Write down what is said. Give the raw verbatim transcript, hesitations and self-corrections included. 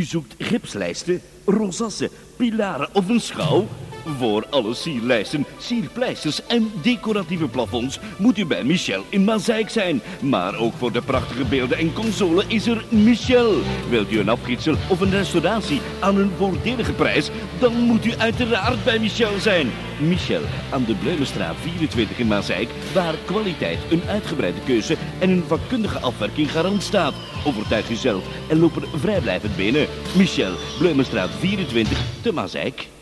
U zoekt gipslijsten, rosassen, pilaren of een schouw? Voor alle sierlijsten, sierpleisters en decoratieve plafonds moet u bij Michel in Mazeik zijn. Maar ook voor de prachtige beelden en console is er Michel. Wilt u een afgietsel of een restauratie aan een voordelige prijs? Dan moet u uiteraard bij Michel zijn. Michel aan de Bleumenstraat vierentwintig in Mazeik, waar kwaliteit, een uitgebreide keuze en een vakkundige afwerking garant staat. Overtuig uzelf en loop er vrijblijvend binnen. Michel, Bleumenstraat vierentwintig te Mazeik.